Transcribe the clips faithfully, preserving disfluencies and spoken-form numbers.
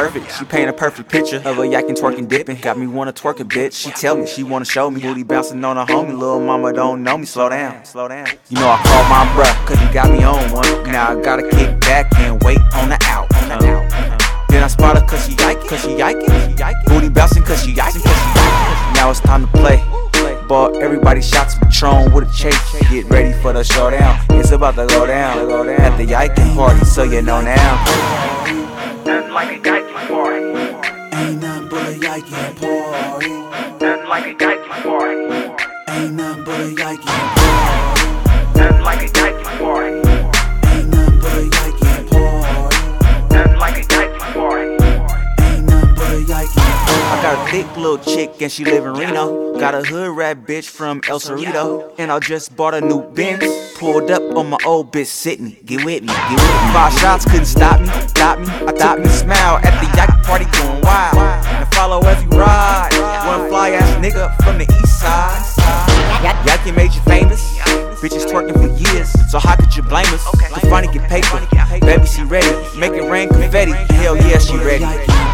perfect. She paint a perfect picture of a yakin' twerking dipping. Got me wanna twerk a bitch. She tell me she wanna show me. Booty bouncing on her homie. Little mama don't know me. Slow down, slow down. You know I call my bruh, cause he got me on one. Now I gotta kick back and wait on the out. Uh, then I spot her cause she yikin', cause she yikin'. Booty bouncing cause she yikin', cause she yikin'. Now it's time to play. Ball everybody shots Patron with a chase. Get ready for the showdown. It's about to go down. At the yikin' party, so you know now. Nothing like a yikin' party. Ain't nothing but a yikin' party. Nothing like a yikin' party. Ain't nothing but a yikin' party. Nothing like a yikin' party. Ain't nothing but a yikin' party. Nothing like a yikin' party. Ain't nothing but a yikin' party. I got a thick little chick and she live in Reno. Got a hood rat bitch from El Cerrito. And I just bought a new Benz. Pulled up on my old bitch Sydney. Get with me, get with me. Five shots couldn't stop me, stop me. I thought me smile at the yakin' party going wild. And follow every ride. One fly ass nigga from the east side. Yakin' made you famous. Bitches twerking for years, so how could you blame us? The funny get paper, baby she ready. Make it rain confetti, hell yeah she ready.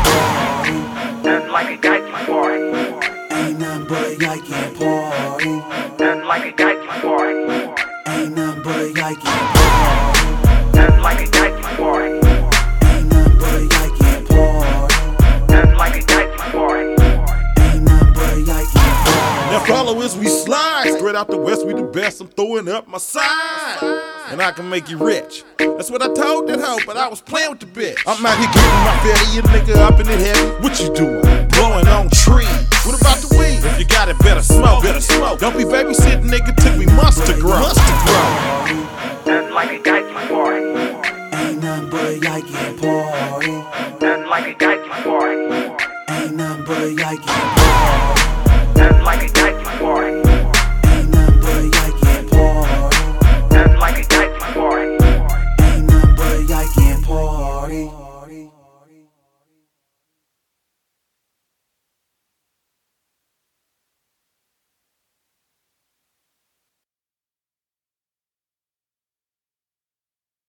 Nothing like a yikin' party. Ain't nothing but a yikin' party. Nothing like a yikin' party. Ain't nothing but a yikin' party. Nothing like a yikin' party. Ain't nothing but a yikin' party. Nothing like a yikin' party. Ain't nothing but a yikin' party. Now follow as we slide. Straight out the west, we the best. I'm throwing up my side. And I can make you rich. That's what I told that hoe, but I was playing with the bitch. I'm out here getting my fatty, you nigga up in it heavy. What you doing? Blowing on trees. What about the weed? If you got it, better smoke, better smoke. Don't be babysitting, nigga, took me months to grow. Months to grow. Nothing like a yikin' party. Ain't nothing but a yikin' party. Nothing like a yikin' party. Ain't nothing but a yikin' party. Nothing like a yikin' party.